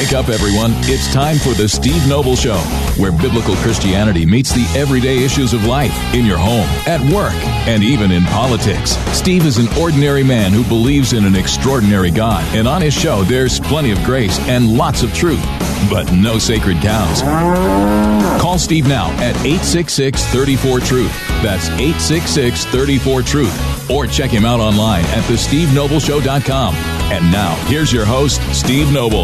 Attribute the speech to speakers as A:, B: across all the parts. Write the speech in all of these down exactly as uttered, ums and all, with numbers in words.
A: Wake up, everyone. It's time for the Steve Noble Show, where biblical Christianity meets the everyday issues of life in your home, at work, and even in politics. Steve is an ordinary man who believes in an extraordinary God, and on his show, there's plenty of grace and lots of truth, but no sacred cows. Call Steve now at eight six six, three four, truth. That's eight six six, three four, truth. Or check him out online at the steve noble show dot com. And now, here's your host, Steve Noble.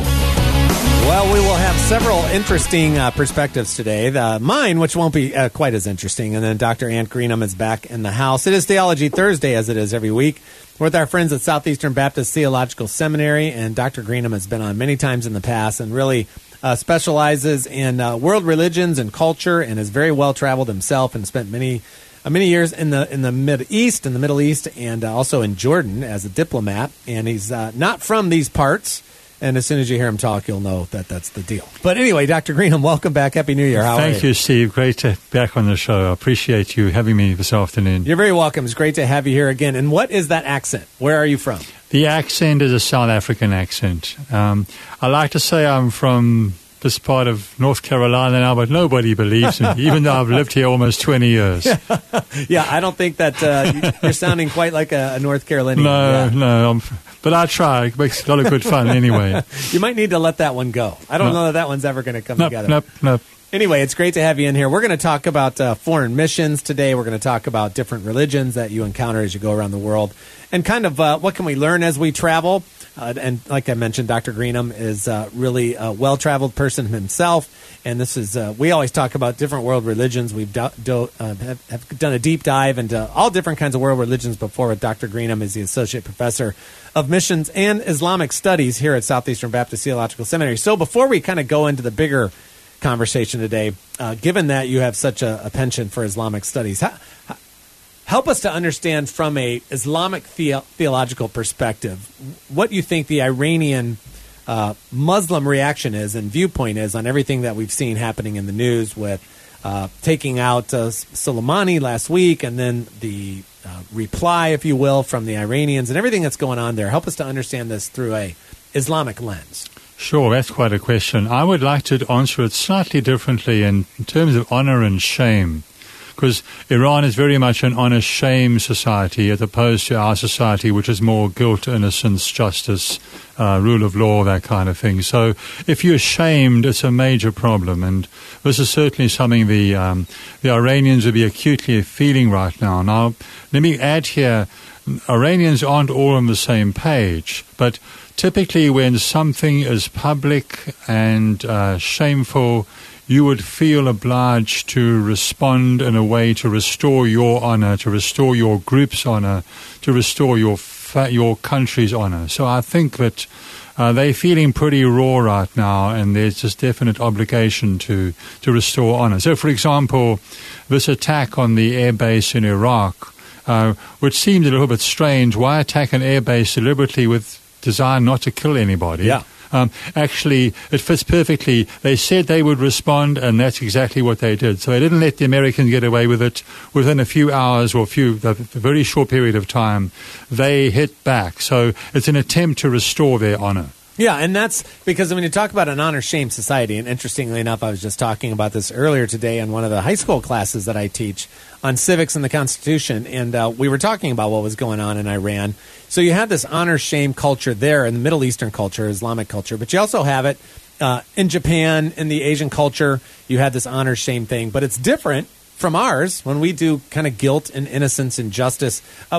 B: Well, we will have several interesting uh, perspectives today. The, mine, which won't be uh, quite as interesting, and then Doctor Ant Greenham is back in the house. It is Theology Thursday, as it is every week. We're with our friends at Southeastern Baptist Theological Seminary, and Doctor Greenham has been on many times in the past and really uh, specializes in uh, world religions and culture, and is very well traveled himself and spent many uh, many years in the in the Mid East, in the Middle East, and uh, also in Jordan as a diplomat. And he's uh, not from these parts. And as soon as you hear him talk, you'll know that that's the deal. But anyway, Doctor Greenham, welcome back. Happy New Year. How
C: Thank
B: are you?
C: you, Steve. Great to be back on the show. I appreciate you having me this afternoon.
B: You're very welcome. It's great to have you here again. And what is that accent? Where are you from?
C: The accent is a South African accent. Um, I like to say I'm from this part of North Carolina now, but nobody believes me, even though I've lived here almost twenty years.
B: Yeah, I don't think that uh, you're sounding quite like a, a North Carolinian.
C: No,
B: yeah.
C: no. I'm, but I try. It makes a lot of good fun anyway.
B: You might need to let that one go. I don't
C: no.
B: know that that one's ever going to come
C: nope,
B: together.
C: Nope, nope.
B: Anyway, it's great to have you in here. We're going to talk about uh, foreign missions today. We're going to talk about different religions that you encounter as you go around the world, and kind of uh, what can we learn as we travel. Uh, and like I mentioned, Doctor Greenham is uh, really a well-traveled person himself. And this is, uh, we always talk about different world religions. We've do, do, uh, have, have done a deep dive into all different kinds of world religions before with Doctor Greenham. Is the Associate Professor of Missions and Islamic Studies here at Southeastern Baptist Theological Seminary. So before we kind of go into the bigger conversation today, uh, given that you have such a, a penchant for Islamic studies, how, how, help us to understand from a Islamic the- theological perspective what you think the Iranian uh, Muslim reaction is and viewpoint is on everything that we've seen happening in the news with uh, taking out uh, Soleimani last week, and then the uh, reply, if you will, from the Iranians and everything that's going on there. Help us to understand this through a Islamic lens.
C: Sure, that's quite a question. I would like to answer it slightly differently in, in terms of honor and shame, because Iran is very much an honor-shame society as opposed to our society, which is more guilt, innocence, justice, uh, rule of law, that kind of thing. So if you're ashamed, it's a major problem, and this is certainly something the, um, the Iranians would be acutely feeling right now. Now, let me add here, Iranians aren't all on the same page, but typically when something is public and uh, shameful, you would feel obliged to respond in a way to restore your honor, to restore your group's honor, to restore your fa- your country's honor. So I think that uh, they're feeling pretty raw right now, and there's just definite obligation to, to restore honor. So, for example, this attack on the airbase in Iraq, uh, which seemed a little bit strange. Why attack an airbase deliberately with design not to kill anybody?
B: Yeah.
C: Um, actually, it fits perfectly. They said they would respond, and that's exactly what they did. So they didn't let the Americans get away with it. Within a few hours or a few, a very short period of time, they hit back. So it's an attempt to restore their honor.
B: Yeah, and that's because when you talk about an honor-shame society, and interestingly enough, I was just talking about this earlier today in one of the high school classes that I teach on civics and the Constitution, and uh, we were talking about what was going on in Iran. So you have this honor-shame culture there in the Middle Eastern culture, Islamic culture, but you also have it uh, in Japan, in the Asian culture. You have this honor-shame thing, but it's different from ours when we do kind of guilt and innocence and justice. Uh,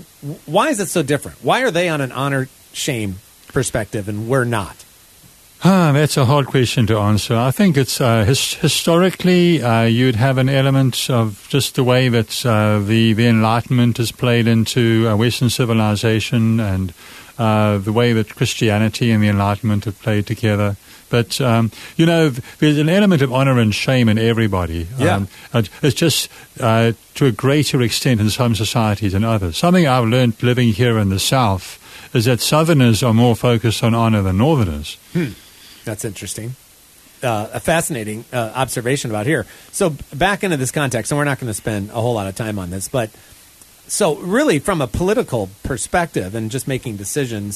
B: why is it so different? Why are they on an honor-shame perspective and we're not?
C: Ah, that's a hard question to answer. I think it's uh, his, historically uh, you'd have an element of just the way that uh, the, the Enlightenment has played into uh, Western civilization, and uh, the way that Christianity and the Enlightenment have played together. But, um, you know, there's an element of honor and shame in everybody.
B: Yeah.
C: Um, it's just uh, to a greater extent in some societies than others. Something I've learned living here in the South is that Southerners are more focused on honor than Northerners.
B: Hmm. That's interesting. Uh, a fascinating uh, observation about here. So back into this context, and we're not going to spend a whole lot of time on this, but so really from a political perspective and just making decisions,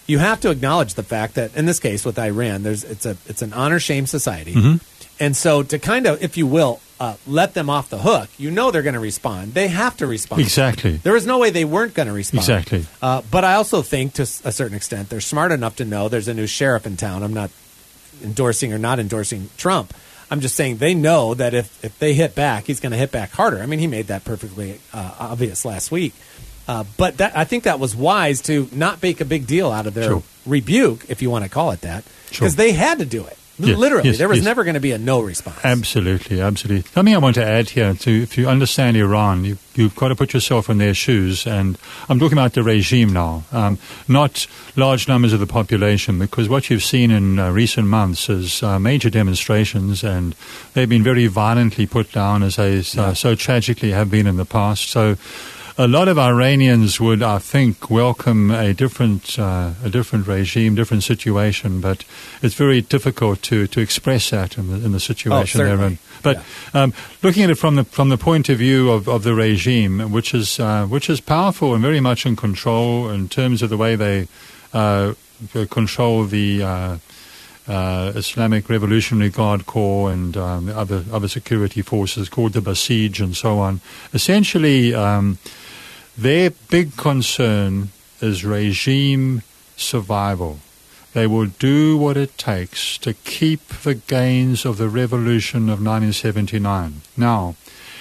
B: you have to acknowledge the fact that in this case with Iran, there's it's a it's an honor shame society,
C: Mm-hmm.
B: and so to kind of, if you will, uh, let them off the hook, you know they're going to respond. They have to respond.
C: Exactly.
B: There was no way they weren't going to respond.
C: Exactly.
B: Uh, but I also think, to a certain extent, they're smart enough to know there's a new sheriff in town. I'm not endorsing or not endorsing Trump. I'm just saying they know that if, if they hit back, he's going to hit back harder. I mean, he made that perfectly uh, obvious last week. Uh, but that, I think that was wise to not make a big deal out of their
C: Sure.
B: rebuke, if you want to call it that, because
C: Sure.
B: they had to do it.
C: Yes,
B: Literally,
C: yes,
B: there was
C: yes.
B: never going to be a no response.
C: Absolutely, absolutely. Something I want to add here, to if you understand Iran, you, you've got to put yourself in their shoes. And I'm talking about the regime now, um, not large numbers of the population, because what you've seen in uh, recent months is uh, major demonstrations, and they've been very violently put down, as they uh, so tragically have been in the past. So a lot of Iranians would, I think, welcome a different uh, a different regime, different situation, but it's very difficult to, to express that in the, in the situation
B: Oh,
C: they're
B: certainly.
C: in. But um, looking at it from the from the point of view of, of the regime, which is uh, which is powerful and very much in control in terms of the way they uh, control the uh, uh, Islamic Revolutionary Guard Corps and um, other other security forces called the Basij and so on. Essentially, um, their big concern is regime survival. They will do what it takes to keep the gains of the revolution of nineteen seventy-nine. Now,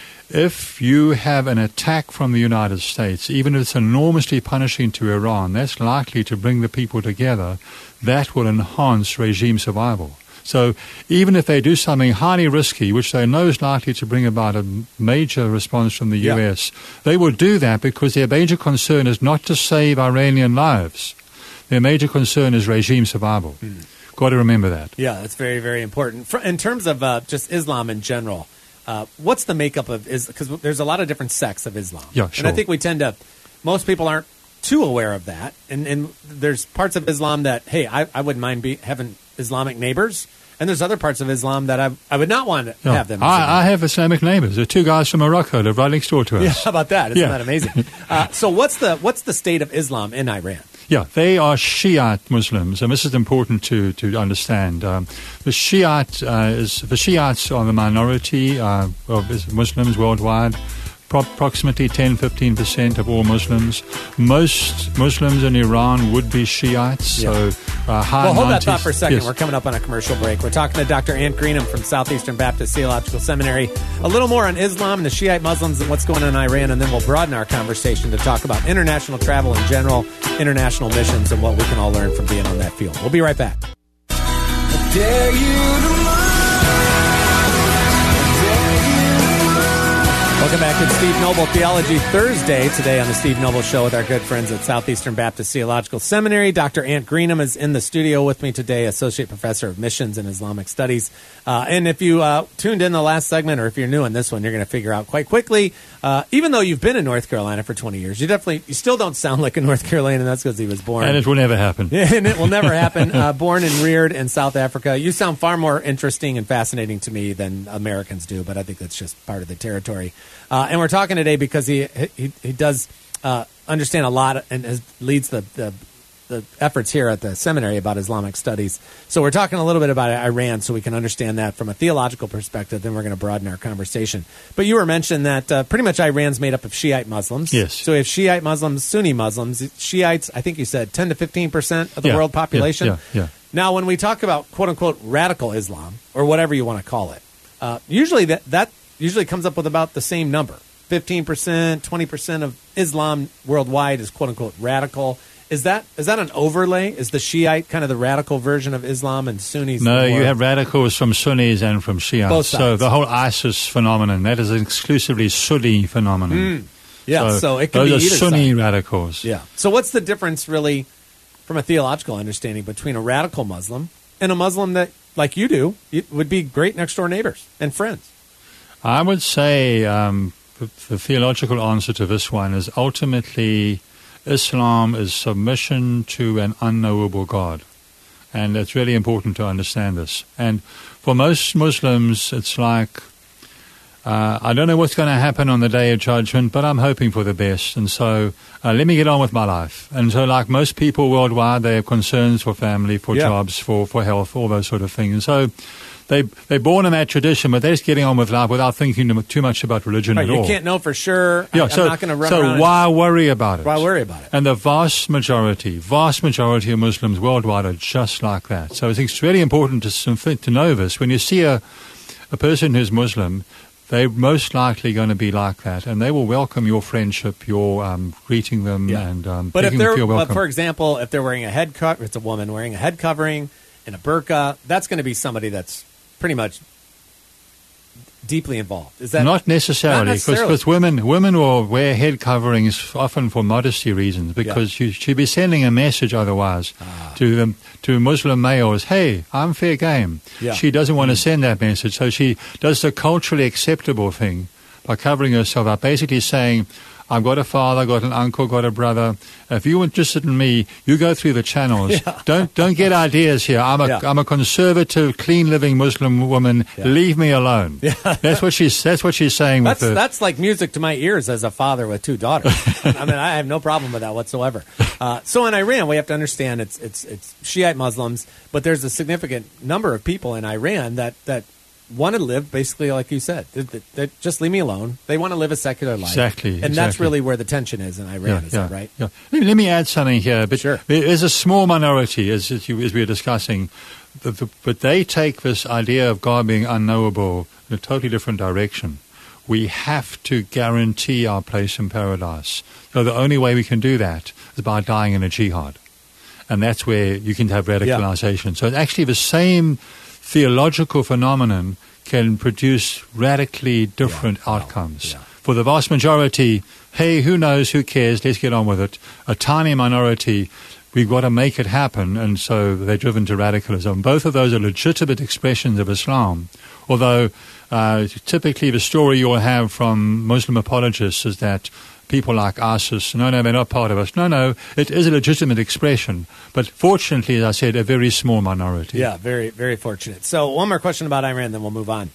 C: if you have an attack from the United States, even if it's enormously punishing to Iran, that's likely to bring the people together. That will enhance regime survival. So even if they do something highly risky, which they know is likely to bring about a major response from the
B: Yeah.
C: U S, they will do that because their major concern is not to save Iranian lives. Their major concern is regime survival.
B: Mm.
C: Got to remember that.
B: Yeah, that's very, very important. For, in terms of uh, just Islam in general, uh, what's the makeup of Islam? Because there's a lot of different sects of Islam.
C: Yeah,
B: And I
C: sure.
B: think we tend to, most people aren't too aware of that. And, and there's parts of Islam that, hey, I, I wouldn't mind be, having Islamic neighbors. And there's other parts of Islam that I, I would not want to
C: Yeah.
B: have them.
C: I, I have Islamic neighbors. There are two guys from Morocco live right next door to us.
B: Yeah, how about that? Isn't
C: Yeah.
B: that amazing? Uh, so what's the what's the state of Islam in Iran?
C: Yeah, they are Shiite Muslims, and this is important to, to understand. Um, the Shiite uh, is the Shiites are the minority uh, of Muslims worldwide. Pro- approximately ten to fifteen percent of all Muslims. Most Muslims in Iran would be Shiites.
B: Yeah.
C: So uh, high
B: Well, hold that
C: nineties.
B: thought for a second.
C: Yes.
B: We're coming up on a commercial break. We're talking to Doctor Ant Greenham from Southeastern Baptist Theological Seminary. A little more on Islam and the Shiite Muslims and what's going on in Iran, and then we'll broaden our conversation to talk about international travel in general, international missions, and what we can all learn from being on that field. We'll be right back.
D: Dare you to
B: Welcome back. It's Steve Noble Theology Thursday today on the Steve Noble Show with our good friends at Southeastern Baptist Theological Seminary. Doctor Ant Greenham is in the studio with me today, Associate Professor of Missions and Islamic Studies. Uh, and if you uh, tuned in the last segment, or if you're new in this one, you're going to figure out quite quickly, uh, even though you've been in North Carolina for twenty years, you definitely, you still don't sound like a North Carolinian. That's because he was born.
C: And it will never happen.
B: and it will never happen. Uh, born and reared in South Africa. You sound far more interesting and fascinating to me than Americans do, but I think that's just part of the territory. Uh, and we're talking today because he he, he does uh, understand a lot and has, leads the, the the efforts here at the seminary about Islamic studies. So we're talking a little bit about Iran so we can understand that from a theological perspective. Then we're going to broaden our conversation. But you were mentioning that uh, pretty much Iran's made up of Shiite Muslims.
C: Yes.
B: So we have Shiite Muslims, Sunni Muslims. Shiites, I think you said ten to fifteen percent of the
C: Yeah,
B: world population.
C: Yeah, yeah, yeah.
B: Now, when we talk about quote-unquote radical Islam, or whatever you want to call it, uh, usually that, that usually comes up with about the same number. fifteen percent, twenty percent of Islam worldwide is quote-unquote radical. Is that is that an overlay? Is the Shiite kind of the radical version of Islam and Sunnis?
C: No,
B: more-
C: you have radicals from Sunnis and from Shiites.
B: Both
C: So
B: sides.
C: the whole ISIS phenomenon, that is an exclusively Sunni phenomenon.
B: Mm. Yeah, so, it could
C: those
B: be
C: are
B: either
C: Sunni
B: side.
C: radicals.
B: Yeah. So what's the difference really from a theological understanding between a radical Muslim and a Muslim that, like you do, it would be great next-door neighbors and friends?
C: I would say um, the, the theological answer to this one is ultimately Islam is submission to an unknowable God. And it's really important to understand this. And for most Muslims, it's like Uh, I don't know what's going to happen on the day of judgment, but I'm hoping for the best. And so uh, let me get on with my life. And so like most people worldwide, they have concerns for family, for
B: Yeah.
C: jobs, for, for health, all those sort of things. And so they, they're born in that tradition, but they're just getting on with life without thinking too much about religion
B: Right,
C: at
B: you
C: all.
B: can't know for sure.
C: Yeah,
B: I,
C: so,
B: I'm not going to run
C: so
B: around.
C: why worry about it?
B: And, why worry about it?
C: And the vast majority, vast majority of Muslims worldwide are just like that. So it's really important to, to know this. When you see a, a person who's Muslim, they're most likely going to be like that, and they will welcome your friendship, your um, greeting them,
B: Yeah.
C: and um,
B: But if
C: making
B: they're,
C: them feel
B: but
C: welcome.
B: for example, if they're wearing a head cover, it's a woman wearing a head covering and a burqa, that's going to be somebody that's pretty much deeply involved. Is that
C: Not necessarily,
B: Not necessarily.
C: because women women will wear head coverings often for modesty reasons, because you should be sending a message otherwise
B: Ah.
C: to them to Muslim males. Hey, I'm fair game.
B: Yeah.
C: She doesn't want to send that message, so she does the culturally acceptable thing by covering herself up, basically saying, I've got a father, got an uncle, got a brother. If you're interested in me, you go through the channels.
B: Yeah.
C: Don't don't get ideas here. I'm a
B: Yeah.
C: am a conservative, clean living Muslim woman.
B: Yeah.
C: Leave me alone.
B: Yeah.
C: That's what she's that's what she's saying
B: That's
C: with the
B: that's like music to my ears as a father with two daughters. I mean, I have no problem with that whatsoever. Uh, so in Iran, we have to understand it's it's it's Shiite Muslims, but there's a significant number of people in Iran that that want to live basically like you said. They, they, they just leave me alone. They want to live a secular life.
C: Exactly,
B: and that's
C: exactly.
B: really where the tension is in Iran.
C: Yeah,
B: is
C: yeah,
B: that right?
C: Yeah. Let me, let me add something here. But
B: Sure.
C: there is a small minority, as, as, you, as we were discussing, the, the, but they take this idea of God being unknowable in a totally different direction. We have to guarantee our place in paradise. So the only way we can do that is by dying in a jihad. And that's where you can have radicalization. So it's actually the same theological phenomenon can produce radically different
B: Yeah, wow,
C: outcomes.
B: yeah.
C: For the vast majority, hey, who knows, who cares, let's get on with it. A tiny minority, we've got to make it happen, and so they're driven to radicalism. Both of those are legitimate expressions of Islam, although uh, typically the story you'll have from Muslim apologists is that people like ISIS, no, no, they're not part of us. No, no, it is a legitimate expression, but fortunately, as I said, a very small minority.
B: Yeah, very, very fortunate. So one more question about Iran, then we'll move on.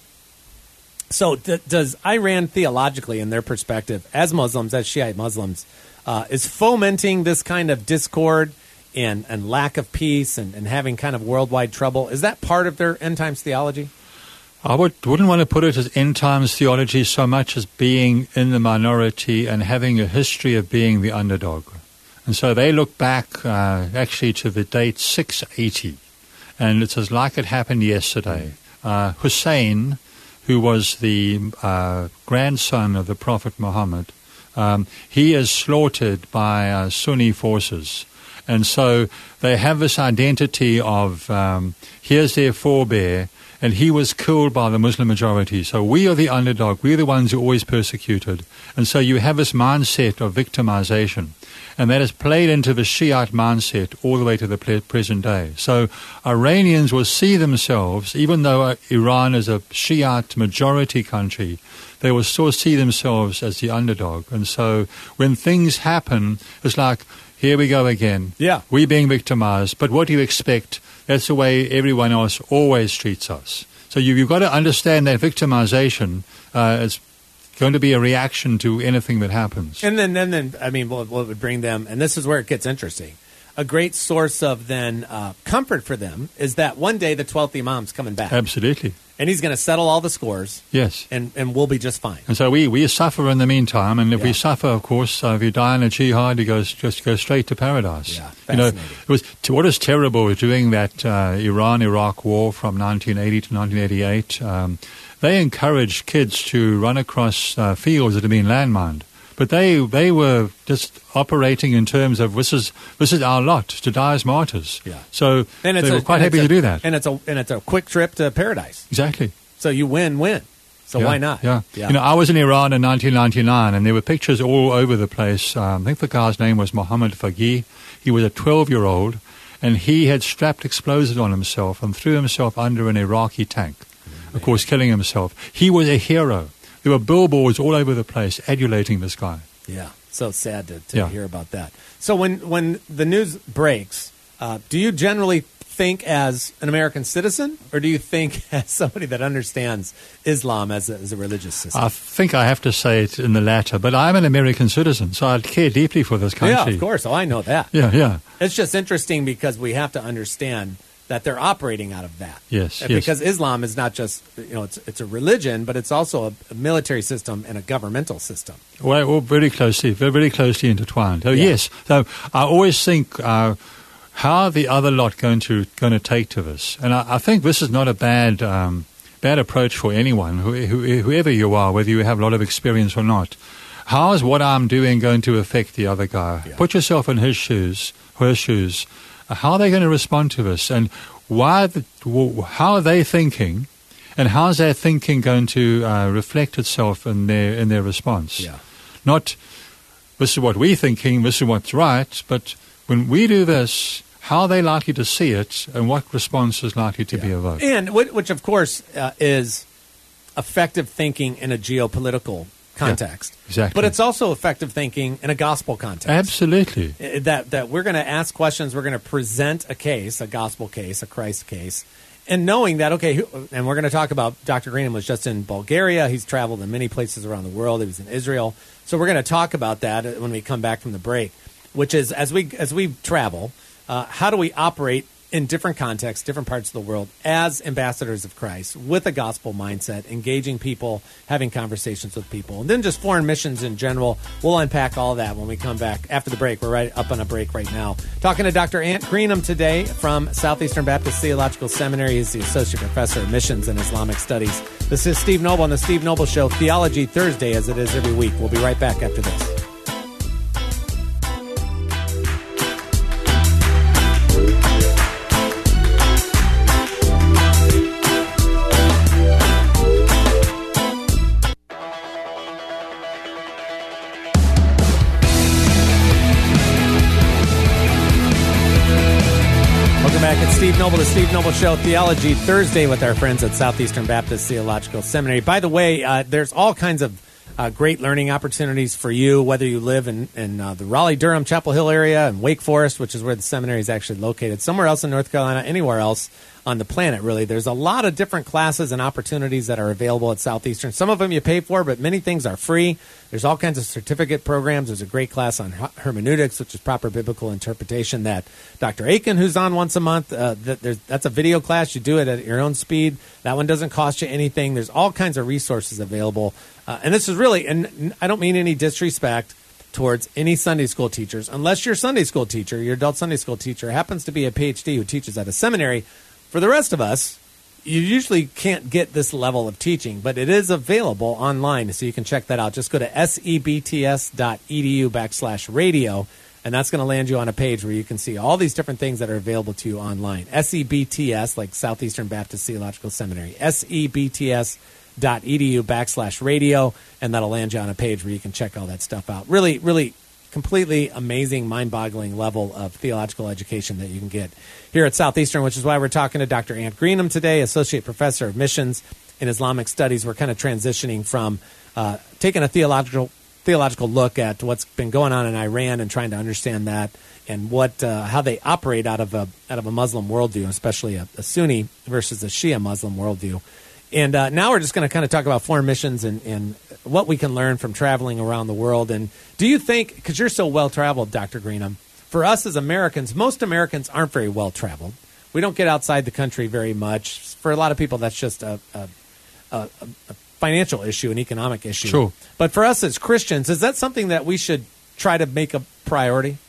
B: So d- does Iran theologically, in their perspective, as Muslims, as Shiite Muslims, uh, is fomenting this kind of discord and, and lack of peace and, and having kind of worldwide trouble? Is that part of their end times theology?
C: I would, wouldn't want to put it as end times theology so much as being in the minority and having a history of being the underdog. And so they look back uh, actually to the date six eighty, and it's as like it happened yesterday. Uh, Hussein, who was the uh, grandson of the Prophet Muhammad, um, he is slaughtered by uh, Sunni forces. And so they have this identity of um, here's their forebear, and he was killed by the Muslim majority. So we are the underdog. We're the ones who are always persecuted. And so you have this mindset of victimization. And that has played into the Shiite mindset all the way to the pre- present day. So Iranians will see themselves, even though Iran is a Shiite majority country, they will still see themselves as the underdog. And so when things happen, it's like, here we go again.
B: Yeah.
C: We're being victimized. But what do you expect? That's the way everyone else always treats us. So you, you've got to understand that victimization uh, is going to be a reaction to anything that happens.
B: And then, and then, I mean, what, what would bring them, and this is where it gets interesting, a great source of then uh, comfort for them is that one day the twelfth Imam's coming back.
C: Absolutely.
B: And he's going to settle all the scores.
C: Yes.
B: And, and we'll be just fine.
C: And so we, we suffer in the meantime, and if
B: Yeah.
C: we suffer, of course, uh, if you die in a jihad, you go, just go straight to paradise.
B: Yeah,
C: you know,
B: fascinating.
C: it was to, what is terrible was during that uh, Iran-Iraq war from nineteen eighty to nineteen eighty-eight, um, they encouraged kids to run across uh, fields that had been landmined. But they they were just operating in terms of this is this is our lot to die as martyrs.
B: Yeah.
C: So
B: And it's
C: they
B: a,
C: were quite
B: and
C: happy
B: it's a-
C: to do that.
B: And it's a and it's a quick trip to paradise.
C: Exactly.
B: So you win, win. So
C: Yeah,
B: why not?
C: Yeah.
B: yeah.
C: You know, I was in Iran in nineteen ninety-nine, and there were pictures all over the place. Um, I think the guy's name was Mohammed Faghi. He was a twelve-year-old, and he had strapped explosives on himself and threw himself under an Iraqi tank, of course, killing himself. He was a hero. There were billboards all over the place adulating this guy.
B: Yeah. So sad to, to
C: Yeah.
B: hear about that. So when when the news breaks, uh, do you generally think as an American citizen, or do you think as somebody that understands Islam as a, as a religious system?
C: I think I have to say it in the latter, but I'm an American citizen, so I care deeply for this country.
B: Yeah, of course. Oh, I know that.
C: Yeah, yeah.
B: It's just interesting because we have to understand that they're operating out of that.
C: Yes, yes.
B: Because Islam is not just, you know, it's it's a religion, but it's also a, a military system and a governmental system.
C: Well, well very closely, very, very closely intertwined. So,
B: Yeah.
C: yes. So I always think, uh, how are the other lot going to going to take to this? And I, I think this is not a bad um, bad approach for anyone, who, who, whoever you are, whether you have a lot of experience or not. How is what I'm doing going to affect the other guy?
B: Yeah.
C: Put yourself in his shoes, her shoes. How are they going to respond to this? And why? The, how are they thinking? And how is their thinking going to uh, reflect itself in their in their response?
B: Yeah.
C: Not, this is what we're thinking, this is what's right, but when we do this, how are they likely to see it, and what response is likely to be evoked?
B: And whi- which, of course, uh, is effective thinking in a geopolitical context.
C: Yeah, exactly.
B: But it's also effective thinking in a gospel context.
C: Absolutely.
B: Uh, That that we're going to ask questions, we're going to present a case, a gospel case, a Christ case, and knowing that, okay, who, and we're going to talk about Doctor Greenham was just in Bulgaria. He's traveled in many places around the world. He was in Israel. So we're going to talk about that when we come back from the break, which is as we as we travel, uh, how do we operate in different contexts, different parts of the world, as ambassadors of Christ, with a gospel mindset, engaging people, having conversations with people, and then just foreign missions in general. We'll unpack all that when we come back after the break. We're right up on a break right now. Talking to Doctor Ant Greenham today from Southeastern Baptist Theological Seminary. He's the Associate Professor of Missions and Islamic Studies. This is Steve Noble on the Steve Noble Show, Theology Thursday, as it is every week. We'll be right back after this. Steve Noble, the Steve Noble Show, Theology Thursday with our friends at Southeastern Baptist Theological Seminary. By the way, uh, there's all kinds of uh, great learning opportunities for you, whether you live in, in uh, the Raleigh-Durham, Chapel Hill area, and Wake Forest, which is where the seminary is actually located, somewhere else in North Carolina, anywhere else on the planet, really. There's a lot of different classes and opportunities that are available at Southeastern. Some of them you pay for, but many things are free. There's all kinds of certificate programs. There's a great class on hermeneutics, which is proper biblical interpretation, that Doctor Aiken, who's on once a month, uh, that there's, that's a video class. You do it at your own speed. That one doesn't cost you anything. There's all kinds of resources available. Uh, and this is really, and I don't mean any disrespect towards any Sunday school teachers, unless your Sunday school teacher, your adult Sunday school teacher, happens to be a P H D who teaches at a seminary. For the rest of us, you usually can't get this level of teaching, but it is available online, so you can check that out. Just go to sebts.edu backslash radio, and that's going to land you on a page where you can see all these different things that are available to you online. SEBTS, like Southeastern Baptist Theological Seminary, sebts.edu backslash radio, and that'll land you on a page where you can check all that stuff out. Really, really completely amazing, mind-boggling level of theological education that you can get here at Southeastern, which is why we're talking to Doctor Ant Greenham today, Associate Professor of Missions in Islamic Studies. We're kind of transitioning from uh, taking a theological theological look at what's been going on in Iran and trying to understand that and what uh, how they operate out of a out of a Muslim worldview, especially a, a Sunni versus a Shia Muslim worldview. And uh, now we're just going to kind of talk about foreign missions and, and what we can learn from traveling around the world. And do you think, because you're so well-traveled, Doctor Greenham, for us as Americans, most Americans aren't very well-traveled. We don't get outside the country very much. For a lot of people, that's just a, a, a, a financial issue, an economic issue.
C: Sure.
B: But for us as Christians, is that something that we should try to make a priority?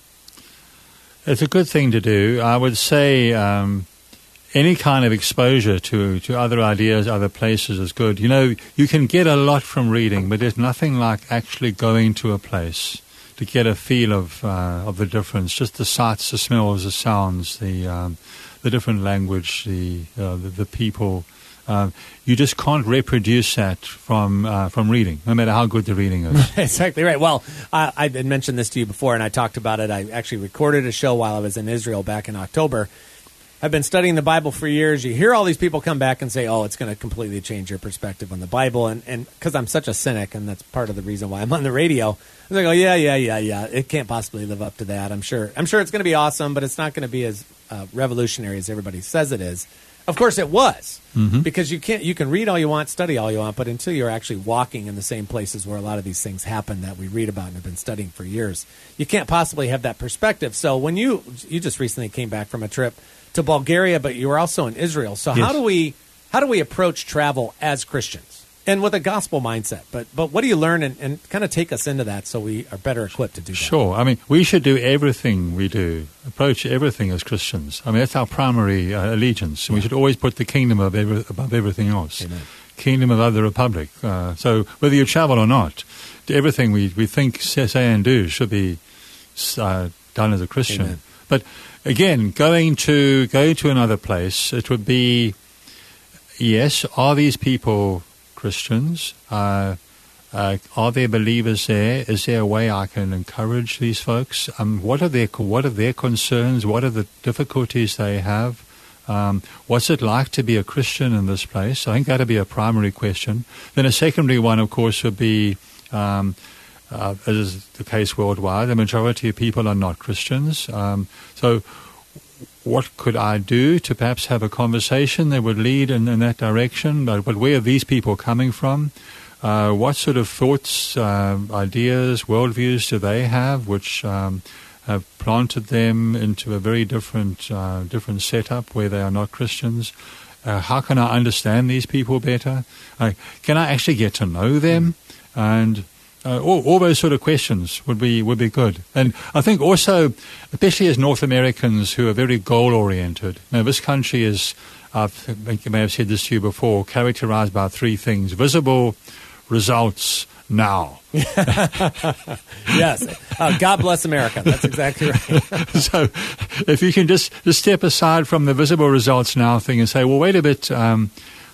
C: It's a good thing to do. I would say um, any kind of exposure to, to other ideas, other places is good. You know, you can get a lot from reading, but there's nothing like actually going to a place to get a feel of uh, of the difference. Just the sights, the smells, the sounds, the um, the different language, the uh, the, the people. Um, you just can't reproduce that from uh, from reading, no matter how good the reading is.
B: Exactly right. Well, I, I had mentioned this to you before, and I talked about it. I actually recorded a show while I was in Israel back in October. have been studying the Bible for years, you hear all these people come back and say, oh, it's going to completely change your perspective on the Bible. And and because I'm such a cynic, and that's part of the reason why I'm on the radio, I was like, oh, yeah, yeah, yeah, yeah. It can't possibly live up to that. I'm sure I'm sure it's going to be awesome, but it's not going to be as uh, revolutionary as everybody says it is. Of course, it was, mm-hmm. because you can't. You can read all you want, study all you want, but until you're actually walking in the same places where a lot of these things happen that we read about and have been studying for years, you can't possibly have that perspective. So when you you just recently came back from a trip to Bulgaria, but you were also in Israel. So
C: yes.
B: how do we how do we approach travel as Christians and with a gospel mindset? But but what do you learn, and, and kind of take us into that so we are better equipped to do that?
C: Sure. I mean, we should do everything we do, approach everything as Christians. I mean, that's our primary uh, allegiance. And yeah. we should always put the kingdom of every, above everything else.
B: Amen.
C: Kingdom above the republic. Uh, so whether you travel or not, everything we, we think, say, and do should be uh, done as a Christian.
B: Amen.
C: But again, going to going to another place, it would be, yes, are these people Christians? Uh, uh, are there believers there? Is there a way I can encourage these folks? Um, what are their what are their concerns? What are the difficulties they have? Um, what's it like to be a Christian in this place? I think that would be a primary question. Then a secondary one, of course, would be, um, uh, as is the case worldwide, the majority of people are not Christians. Um, so what could I do to perhaps have a conversation that would lead in, in that direction? But, but where are these people coming from? Uh, what sort of thoughts, uh, ideas, worldviews do they have, which um, have planted them into a very different uh, different setup where they are not Christians? Uh, how can I understand these people better? Uh, can I actually get to know them? And Uh, all, all those sort of questions would be would be good. And I think also, especially as North Americans who are very goal-oriented, now this country is, I think you may have said this to you before, characterized by three things: visible, results, now.
B: Yes. Uh, God bless America. That's exactly right.
C: So if you can just, just step aside from the visible results now thing and say, well, wait a bit, um,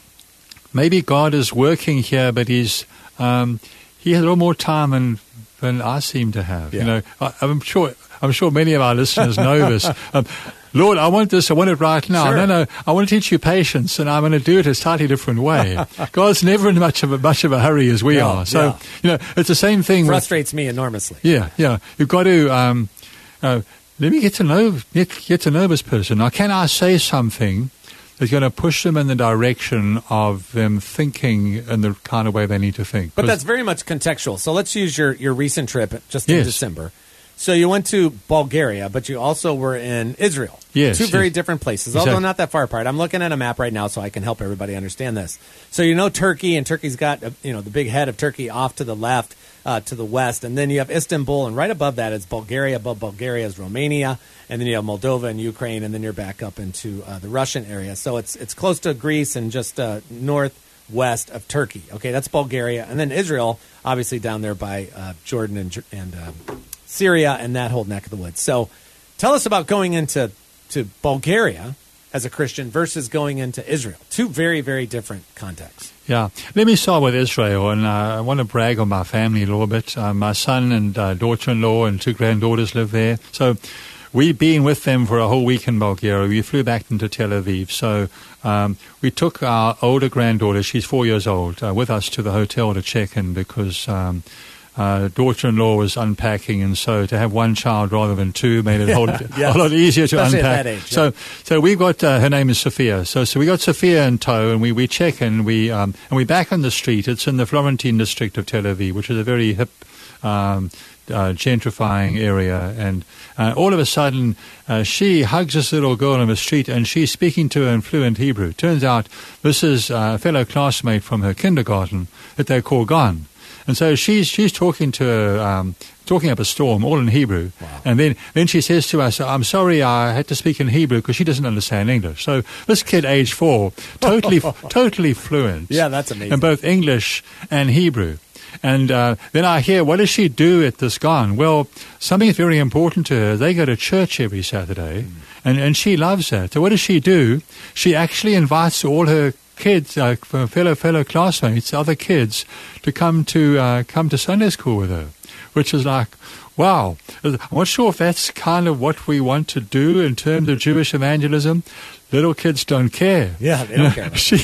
C: maybe God is working here, but he's... Um, He has a little more time than than I seem to have.
B: Yeah.
C: You know, I, I'm sure. I'm sure many of our listeners know this. Um, Lord, I want this. I want it right now.
B: Sure.
C: No, no. I want to teach you patience, and I'm going to do it a slightly different way. God's never in much of a much of a hurry as we
B: No,
C: are. So
B: yeah.
C: you know, it's the same thing.
B: Frustrates
C: with,
B: me enormously.
C: Yeah, yeah. You've got to. Um, uh, let me get to know get, get to know this person. Now, can I say something that's going to push them in the direction of them thinking in the kind of way they need to think?
B: But that's very much contextual. So let's use your, your recent trip just in
C: Yes.
B: December. So you went to Bulgaria, but you also were in Israel.
C: Yes,
B: Two very
C: yes.
B: different places,
C: Exactly.
B: although not that far apart. I'm looking at a map right now so I can help everybody understand this. So you know Turkey, and Turkey's got uh, you know the big head of Turkey off to the left, uh, to the west, and then you have Istanbul, and right above that is Bulgaria. Above Bulgaria is Romania, and then you have Moldova and Ukraine, and then you're back up into uh, the Russian area. So it's it's close to Greece and just uh, northwest of Turkey. Okay, that's Bulgaria, and then Israel, obviously down there by uh, Jordan and and um, Syria and that whole neck of the woods. So tell us about going into to Bulgaria as a Christian versus going into Israel. Two very, very different contexts.
C: Yeah. Let me start with Israel, and uh, I want to brag on my family a little bit. Uh, my son and uh, daughter-in-law and two granddaughters live there. So we've been with them for a whole week in Bulgaria. We flew back into Tel Aviv. So um, we took our older granddaughter, she's four years old, uh, with us to the hotel to check in because... Um, Uh, daughter-in-law was unpacking, and so to have one child rather than two made it a whole
B: Yes.
C: a lot easier to
B: Especially
C: unpack.
B: at that age, yeah.
C: So, so we've got uh, her name is Sophia. So, so we got Sophia in tow, and we, we check in. We um, and we back on the street. It's in the Florentine district of Tel Aviv, which is a very hip, um, uh, gentrifying area. And uh, all of a sudden, uh, she hugs this little girl on the street, and she's speaking to her in fluent Hebrew. Turns out this is a fellow classmate from her kindergarten that they call Gan. And so she's she's talking to her, um, talking up a storm, all in Hebrew.
B: Wow.
C: And then, then she says to us, I'm sorry I had to speak in Hebrew because she doesn't understand English. So this kid, age four, totally totally fluent.
B: Yeah, that's amazing.
C: In both English and Hebrew. And uh, then I hear, what does she do at this Gan? Well, something is very important to her. They go to church every Saturday, mm. and, and she loves that. So what does she do? She actually invites all her kids, uh, fellow fellow classmates, other kids, to come to uh, come to Sunday school with her, which is like, wow. I'm not sure if that's kind of what we want to do in terms of Jewish evangelism. little kids don't care.
B: Yeah, they don't care.
C: She,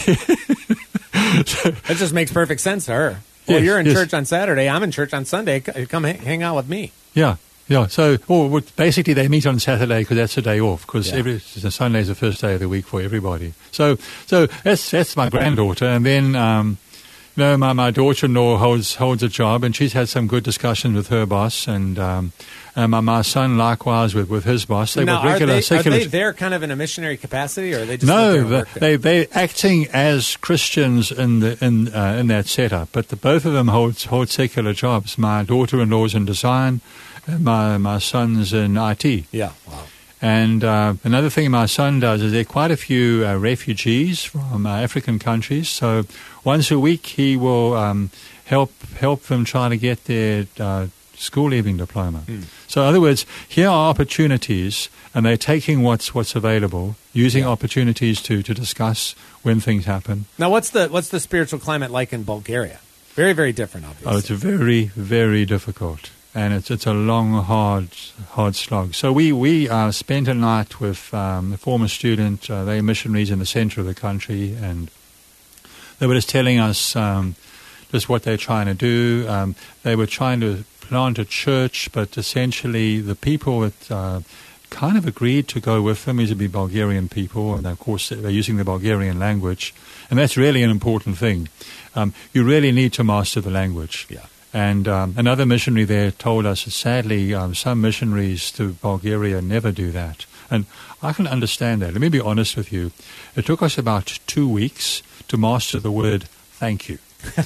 B: That just makes perfect sense to her. Well,
C: Yes,
B: you're in
C: yes.
B: church on Saturday. I'm in church on Sunday. C- Come hang, hang out with me.
C: yeah, yeah. So, or what- basically, they meet on Saturday because that's the day off. Because
B: Yeah.
C: every the Sunday is the first day of the week for everybody. So, so that's that's my granddaughter, and then. Um, you know, my, my daughter-in-law holds holds a job, and she's had some good discussions with her boss, and um, and my, my son likewise with, with his boss. They
B: now,
C: were
B: are
C: regular
B: they, are
C: secular.
B: they there kind of in a missionary capacity, or are they just live there
C: no,
B: and work there?
C: they they acting as Christians in the in uh, in that setup, but the, both of them hold hold secular jobs. My daughter-in-law's in design, and my my son's in I T.
B: Yeah, wow.
C: And uh, another thing my son does is there are quite a few uh, refugees from uh, African countries. So once a week he will um, help help them try to get their uh, school leaving diploma.
B: Hmm.
C: So in other words, here are opportunities, and they're taking what's what's available, using
B: Yeah.
C: opportunities to, to discuss when things happen.
B: Now, what's the what's the spiritual climate like in Bulgaria? Very, very different, obviously.
C: Oh, it's very, very difficult. And it's it's a long, hard, hard slog. So we we uh, spent a night with um, a former student. Uh, they're missionaries in the center of the country, and they were just telling us um, just what they're trying to do. Um, they were trying to plant a church, but essentially the people that uh, kind of agreed to go with them used to be Bulgarian people, and of course they're using the Bulgarian language, and that's really an important thing. Um, you really need to master the language.
B: Yeah.
C: And um, another missionary there told us that sadly um, some missionaries to Bulgaria never do that. And I can understand that. Let me be honest with you. It took us about two weeks to master the word thank you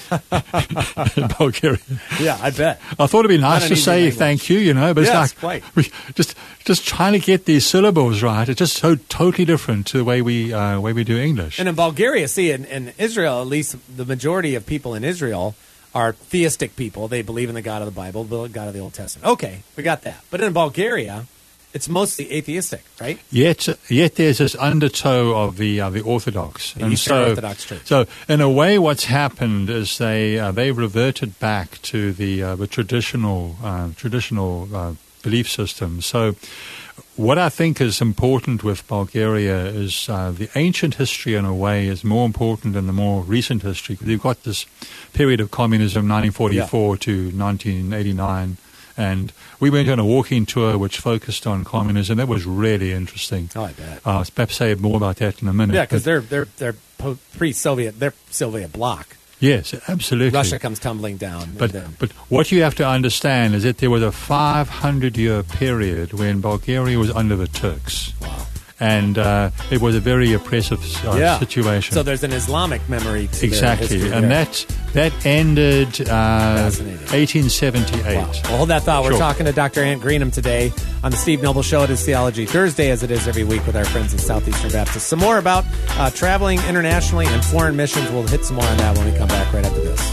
C: in Bulgarian.
B: Yeah, I bet.
C: I thought it'd be nice
B: an
C: to
B: easy
C: say
B: language.
C: thank you, you know, but
B: Yes,
C: it's like
B: quite.
C: we just just trying to get these syllables right. It's just so totally different to the way we uh, way we do English.
B: And in Bulgaria, see, in, in Israel, at least the majority of people in Israel are theistic people. They believe in the God of the Bible, the God of the Old Testament. Okay, we got that. But in Bulgaria, it's mostly atheistic, right?
C: Yet, yet there's this undertow of the uh, the Orthodox,
B: The Eastern Orthodox Church.
C: So, in a way, what's happened is they uh, they reverted back to the uh, the traditional uh, traditional uh, belief system. So, what I think is important with Bulgaria is uh, the ancient history, in a way, is more important than the more recent history. Because you've got this period of communism, nineteen forty-four to nineteen eighty-nine. And we went on a walking tour which focused on communism. That was really interesting.
B: Oh, I bet.
C: Uh, I'll perhaps say more about that in a minute.
B: Yeah, because
C: But
B: they're they're they're po- pre-Soviet, they're Soviet bloc.
C: yes, absolutely.
B: Russia comes tumbling down.
C: But
B: and then-
C: but what you have to understand is that there was a five hundred year period when Bulgaria was under the Turks.
B: wow.
C: And uh, it was a very oppressive uh,
B: Yeah.
C: situation.
B: So there's an Islamic memory to their
C: exactly,
B: history
C: and
B: there.
C: that that ended uh,
B: Fascinating.
C: eighteen seventy-eight.
B: Wow. Well, hold that thought. We're
C: Sure.
B: talking to Doctor Ant Greenham today on the Steve Noble Show. It is Theology Thursday, as it is every week with our friends at Southeastern Baptist. Some more about uh, traveling internationally and foreign missions. We'll hit some more on that when we come back right after this.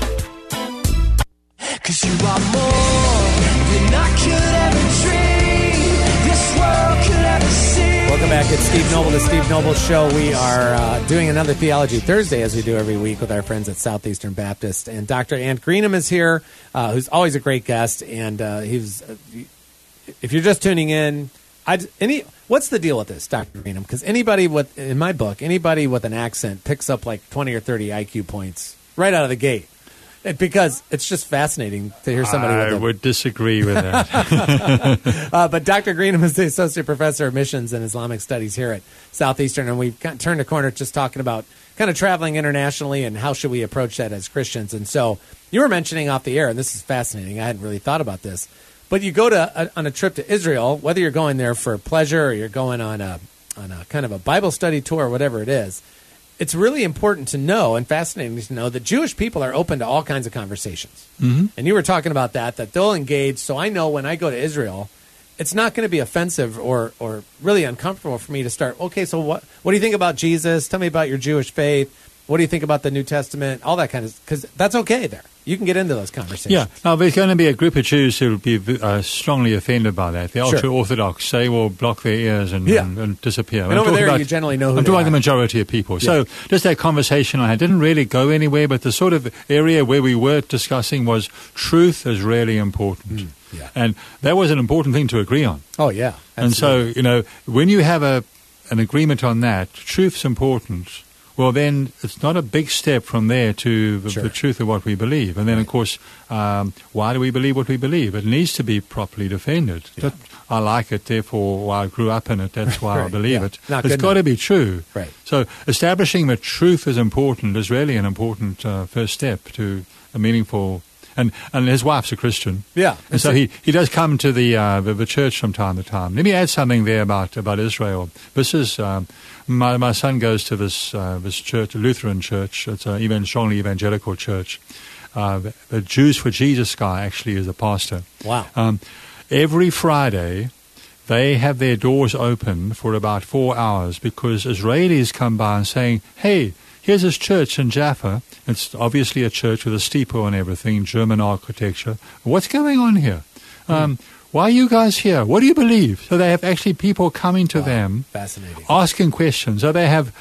D: Cause you are more than I could ever dream. This world could ever see.
B: Welcome back. It's Steve Noble, the Steve Noble Show. We are uh, doing another Theology Thursday, as we do every week with our friends at Southeastern Baptist. And Doctor Ant Greenham is here, uh, who's always a great guest. And uh, he's, uh, if you're just tuning in, I'd, any what's the deal with this, Doctor Greenham? Because anybody with, in my book, anybody with an accent picks up like twenty or thirty I Q points right out of the gate. It, because it's just fascinating to hear somebody
C: I
B: with a
C: would disagree with that.
B: Uh, but Doctor Greenham is the Associate Professor of Missions and Islamic Studies here at Southeastern, and we've kind of turned a corner just talking about kind of traveling internationally and how should we approach that as Christians. And so you were mentioning off the air, and this is fascinating. I hadn't really thought about this. But you go to a, on a trip to Israel, whether you're going there for pleasure or you're going on a on a kind of a Bible study tour or whatever it is, it's really important to know and fascinating to know that Jewish people are open to all kinds of conversations. Mm-hmm. And you were talking about that, that they'll engage. So I know when I go to Israel, it's not going to be offensive or, or really uncomfortable for me to start, okay, so what, what do you think about Jesus? Tell me about your Jewish faith. What do you think about the New Testament? All that kind of, because that's okay there. You can get into those conversations.
C: Yeah. Now, there's going to be a group of Jews who will be uh, strongly offended by that. The
B: Sure.
C: ultra-Orthodox, they will block their ears and,
B: Yeah.
C: and, and disappear.
B: And
C: I'm
B: over
C: talking
B: there,
C: about-
B: you generally know who
C: I'm
B: they
C: talking about
B: are.
C: the majority of people.
B: Yeah.
C: So just that conversation I had didn't really go anywhere, but the sort of area where we were discussing was truth is really important.
B: yeah.
C: And that was an important thing to agree on.
B: Oh, yeah.
C: And so, you know, when you have a an agreement on that, truth's important, well, then it's not a big step from there to the,
B: Sure.
C: the truth of what we believe. And then, of course, um, why do we believe what we believe? It needs to be properly defended.
B: Yeah.
C: That- I like it, therefore I grew up in it, that's why I
B: Right,
C: believe
B: yeah.
C: it.
B: Not
C: It's
B: good
C: got to
B: enough.
C: be true.
B: Right.
C: So establishing that truth is important is really an important uh, first step to a meaningful... And, and his wife's a Christian.
B: Yeah.
C: And so he, he does come to the, uh, the the church from time to time. Let me add something there about about Israel. This is um, my my son goes to this uh, this church, a Lutheran church. It's a even strongly evangelical church. Uh, the, the Jews for Jesus guy actually is a pastor.
B: Wow.
C: Um, every Friday, they have their doors open for about four hours because Israelis come by and saying, "Hey, here's this church in Jaffa. It's obviously a church with a steeple and everything, German architecture. What's going on here? Um, why are you guys here? What do you believe?" So they have actually people coming to
B: Wow.
C: them,
B: Fascinating.
C: asking questions. So they have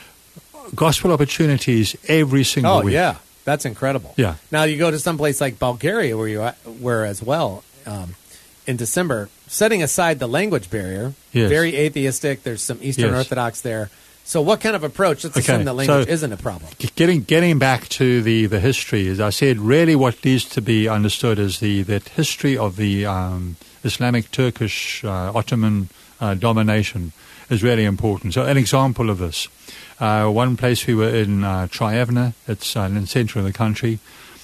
C: gospel opportunities every single
B: Oh,
C: week.
B: yeah. That's incredible.
C: Yeah.
B: Now you go to some place like Bulgaria where you are- were as well um, in December, setting aside the language barrier,
C: Yes.
B: very atheistic. There's some Eastern
C: Yes.
B: Orthodox there. So what kind of approach? Let's
C: Okay,
B: assume the language
C: so-
B: isn't a problem.
C: Getting getting back to the, the history, as I said, really what needs to be understood is the that history of the um, Islamic Turkish uh, Ottoman uh, domination is really important. So an example of this, uh, one place we were in uh, Triavna, it's uh, in the centre of the country.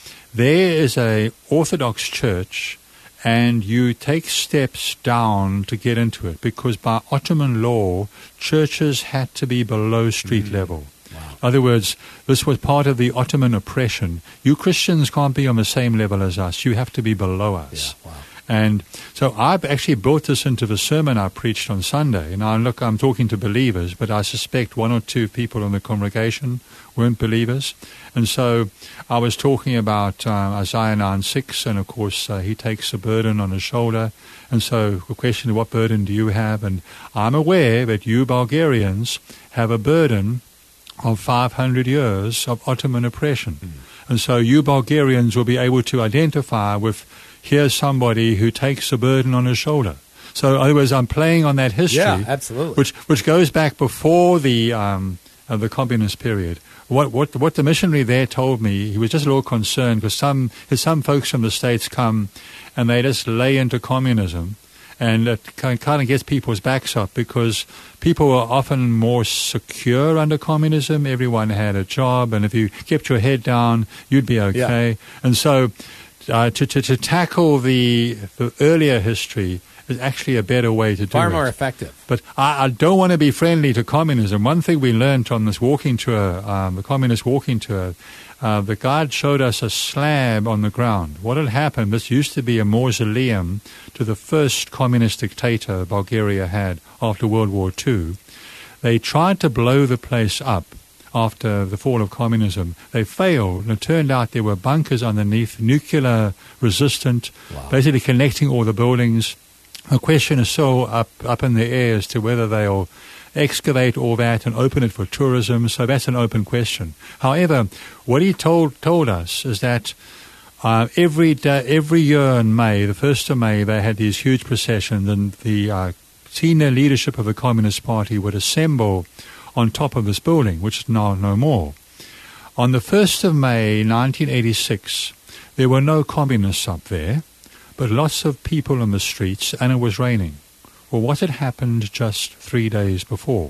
C: There is a Orthodox church, and you take steps down to get into it because by Ottoman law, churches had to be below street level.
B: Wow.
C: In other words, this was part of the Ottoman oppression. You Christians can't be on the same level as us. You have to be below us.
B: Yeah, wow.
C: And so I've actually brought this into the sermon I preached on Sunday. Now, look, I'm talking to believers, but I suspect one or two people in the congregation weren't believers. And so I was talking about uh, Isaiah nine six, and of course uh, he takes a burden on his shoulder. And so the question is, what burden do you have? And I'm aware that you Bulgarians have a burden of five hundred years of Ottoman oppression. Mm. And so you Bulgarians will be able to identify with, here's somebody who takes a burden on his shoulder. So in other words, I'm playing on that history.
B: Yeah, absolutely.
C: Which which goes back before the um, uh, the communist period. What what what the missionary there told me, he was just a little concerned because some some folks from the States come and they just lay into communism, and it kind of gets people's backs up because people were often more secure under communism. Everyone had a job, and if you kept your head down, you'd be okay.
B: Yeah.
C: And so uh, to, to to tackle the the earlier history is actually a better way to do
B: Far
C: it.
B: more effective.
C: But I, I don't want to be friendly to communism. One thing we learned on this walking tour, um, the communist walking tour, uh, the guide showed us a slab on the ground. What had happened, this used to be a mausoleum to the first communist dictator Bulgaria had after World War Two. They tried to blow the place up after the fall of communism. They failed, and it turned out there were bunkers underneath, nuclear resistant,
B: Wow.
C: basically connecting all the buildings. The question is so up up in the air as to whether they'll excavate all that and open it for tourism. So that's an open question. However, what he told told us is that uh, every day, every year in May, the first of May, they had these huge processions, and the uh, senior leadership of the Communist Party would assemble on top of this building, which is now no more. On the first of May, nineteen eighty-six, there were no communists up there, but lots of people in the streets, and it was raining. Well, what had happened just three days before?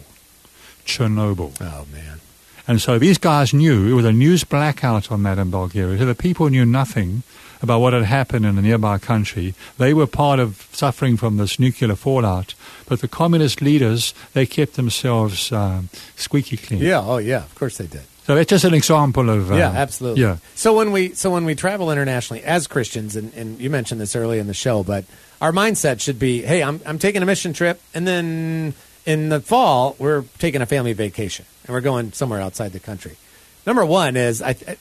C: Chernobyl.
B: Oh, man.
C: And so these guys knew, it was a news blackout on that in Bulgaria, so the people knew nothing about what had happened in the nearby country. They were part of suffering from this nuclear fallout, but the communist leaders, they kept themselves um, squeaky clean.
B: Yeah, oh, yeah, of course they did.
C: So that's just an example of... Uh,
B: Yeah, absolutely.
C: Yeah.
B: So when we so when we travel internationally as Christians, and, and you mentioned this early in the show, but our mindset should be, hey, I'm I'm taking a mission trip, and then in the fall we're taking a family vacation, and we're going somewhere outside the country. Number one is, I, I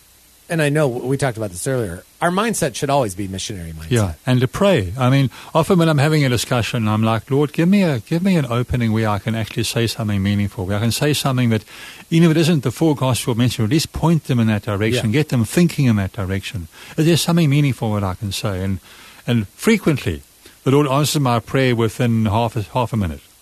B: and I know we talked about this earlier, our mindset should always be missionary mindset.
C: Yeah, and to pray. I mean, often when I'm having a discussion, I'm like, Lord, give me a give me an opening where I can actually say something meaningful, where I can say something that, even if it isn't the full gospel mention, at least point them in that direction,
B: Yeah.
C: get them thinking in that direction. Is there something meaningful that I can say? And and frequently, the Lord answers my prayer within half a, half a minute.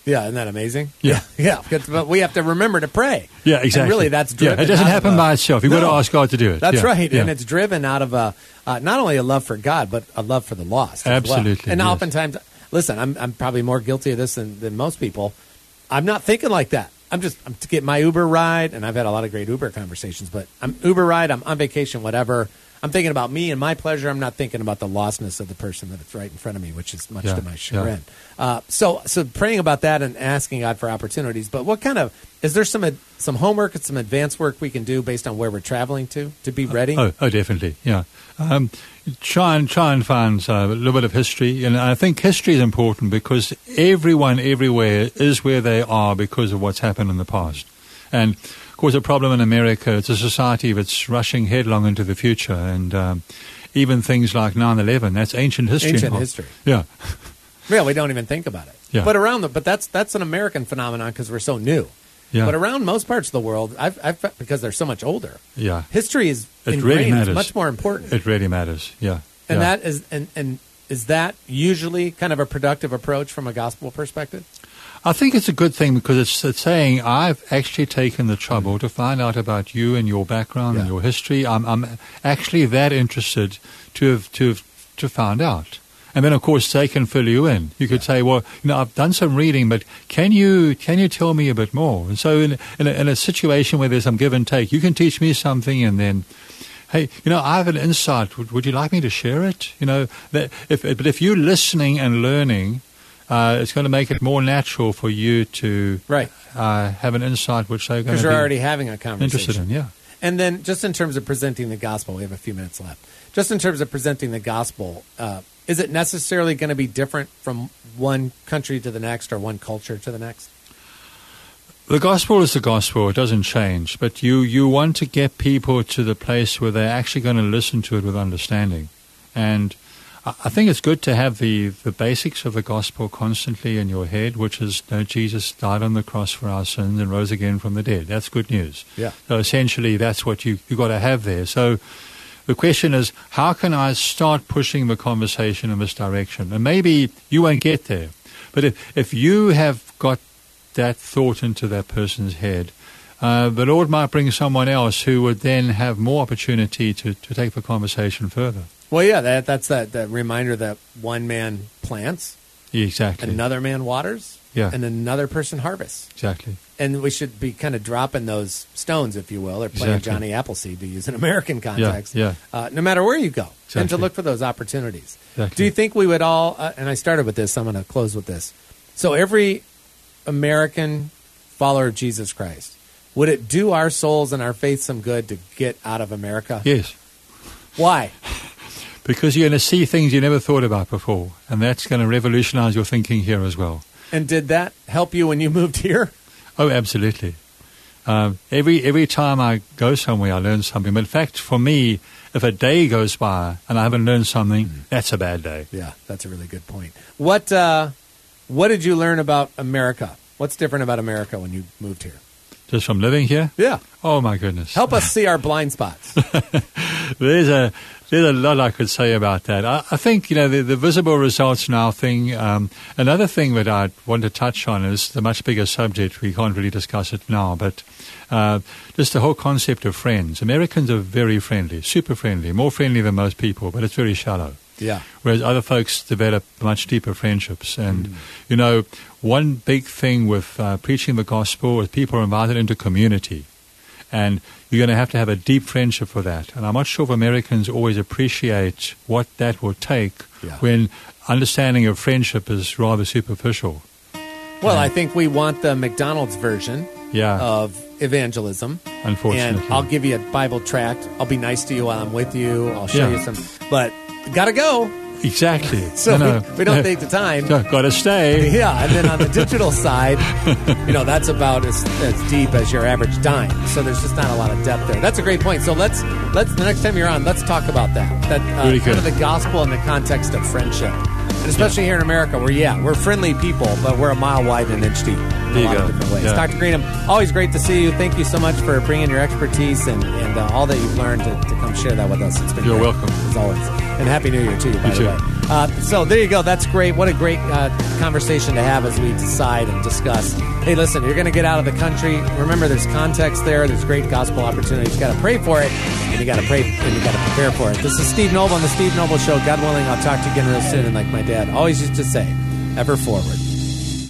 B: Yeah, isn't that amazing?
C: Yeah.
B: Yeah, because- but we have to remember to pray.
C: Yeah, exactly.
B: And really, that's driven
C: Yeah, it doesn't
B: out of
C: happen
B: a-
C: by itself. You've
B: No.
C: got to ask God to do it.
B: That's
C: Yeah,
B: right,
C: yeah.
B: and it's driven out of a uh, not only a love for God, but a love for the lost. as well.
C: Absolutely,
B: And
C: yes.
B: oftentimes, listen, I'm I'm probably more guilty of this than, than most people. I'm not thinking like that. I'm just I'm to get my Uber ride, and I've had a lot of great Uber conversations. But I'm Uber ride. I'm on vacation, whatever. I'm thinking about me and my pleasure. I'm not thinking about the lostness of the person that's right in front of me, which is much
C: Yeah,
B: to my
C: yeah.
B: chagrin. Uh, so, so praying about that and asking God for opportunities. But what kind of is there some ad- some homework and some advanced work we can do based on where we're traveling to to be ready?
C: Oh, oh, definitely, yeah. Um, try and try and find uh, a little bit of history, and I think history is important because everyone everywhere is where they are because of what's happened in the past. And of course, the problem in America, it's a society that's rushing headlong into the future, and um, even things like nine eleven, that's ancient history.
B: Ancient
C: now.
B: history.
C: Yeah,
B: Yeah, we don't even think about it.
C: Yeah.
B: But around the but that's that's an American phenomenon because we're so new.
C: yeah,
B: But around most parts of the world, I've, I've because they're so much older.
C: yeah.
B: History is
C: It
B: ingrained.
C: really
B: It's
C: matters.
B: much more important.
C: It really matters. Yeah,
B: and
C: yeah.
B: that is and, and is that usually kind of a productive approach from a gospel perspective?
C: I think it's a good thing because it's, it's saying I've actually taken the trouble to find out about you and your background and
B: Yeah.
C: your history. I'm, I'm actually that interested to have to have to find out. And then, of course, they can fill you in. You could say, well, you know, I've done some reading, but can you can you tell me a bit more? And so in, in, a, in a situation where there's some give and take, you can teach me something and then, hey, you know, I have an insight. Would, would you like me to share it? You know, that if, but if you're listening and learning, uh, it's going to make it more natural for you to
B: Right.
C: uh, have an insight which they're going
B: Because
C: to
B: you're
C: be
B: already having a conversation.
C: interested in. Yeah.
B: And then just in terms of presenting the gospel, we have a few minutes left. Just in terms of presenting the gospel, uh, is it necessarily going to be different from one country to the next or one culture to the next?
C: The gospel is the gospel. It doesn't change. But you, you want to get people to the place where they're actually going to listen to it with understanding. And I I think it's good to have the, the basics of the gospel constantly in your head, which is you know, Jesus died on the cross for our sins and rose again from the dead. That's good news.
B: Yeah.
C: So essentially, that's what you, you got to have there. So the question is, how can I start pushing the conversation in this direction? And maybe you won't get there. But if, if you have got that thought into that person's head, uh, the Lord might bring someone else who would then have more opportunity to, to take the conversation further.
B: Well, yeah, that, that's that, that reminder that one man plants,
C: Exactly.
B: another man waters,
C: Yeah.
B: and another person harvests.
C: Exactly.
B: And we should be kind of dropping those stones, if you will, or playing
C: Exactly.
B: Johnny Appleseed, to use an American context,
C: yeah.
B: Uh, no matter where you go, and to
C: Exactly.
B: look for those opportunities.
C: Exactly.
B: Do you think we would all, uh, and I started with this, so I'm going to close with this. So every American follower of Jesus Christ, would it do our souls and our faith some good to get out of America?
C: Yes.
B: Why?
C: Because you're going to see things you never thought about before, and that's going to revolutionize your thinking here as well.
B: And did that help you when you moved here?
C: Oh, absolutely. Um, every every time I go somewhere, I learn something. But in fact, for me, if a day goes by and I haven't learned something, that's a bad day.
B: Yeah, that's a really good point. What uh, What did you learn about America? What's different about America when you moved here?
C: Just from living here?
B: Yeah.
C: Oh, my goodness.
B: Help us see our blind spots.
C: There's a there's a lot I could say about that. I, I think, you know, the, the visible results now thing, um, another thing that I want to touch on is the much bigger subject. We can't really discuss it now, but uh, just the whole concept of friends. Americans are very friendly, super friendly, more friendly than most people, but it's very shallow.
B: Yeah.
C: Whereas other folks develop much deeper friendships. And, you know, one big thing with uh, preaching the gospel is people are invited into community. And you're going to have to have a deep friendship for that. And I'm not sure if Americans always appreciate what that will take
B: Yeah.
C: when understanding of friendship is rather superficial.
B: Well, I think we want the McDonald's version
C: Yeah,
B: of evangelism.
C: unfortunately.
B: And I'll give you a Bible tract. I'll be nice to you while I'm with you. I'll show
C: Yeah.
B: you some. But gotta go.
C: Exactly.
B: So
C: No, no.
B: we, we don't take the time.
C: Got to stay.
B: Yeah, and then on the digital side, you know, that's about as, as deep as your average dime. So there's just not a lot of depth there. That's a great point. So let's let's the next time you're on, let's talk about that. That uh,
C: Really
B: kind
C: good.
B: of the gospel in the context of friendship, and especially here in America, where yeah, we're friendly people, but we're a mile wide and an inch deep in
C: There
B: a
C: you
B: lot
C: go.
B: of different ways.
C: Yeah.
B: Doctor Greenham, always great to see you. Thank you so much for bringing your expertise and and uh, all that you've learned to, to come share that with us. It's been
C: You're
B: great,
C: welcome.
B: as always. And Happy New Year to you, by
C: You
B: the
C: too.
B: way. Uh, so there you go. That's great. What a great uh, conversation to have as we decide and discuss. Hey, listen, you're going to get out of the country. Remember, there's context there. There's great gospel opportunities. You got to pray for it, and you got to pray, and you got to prepare for it. This is Steve Noble on the Steve Noble Show. God willing, I'll talk to you again real soon. And like my dad always used to say, ever forward.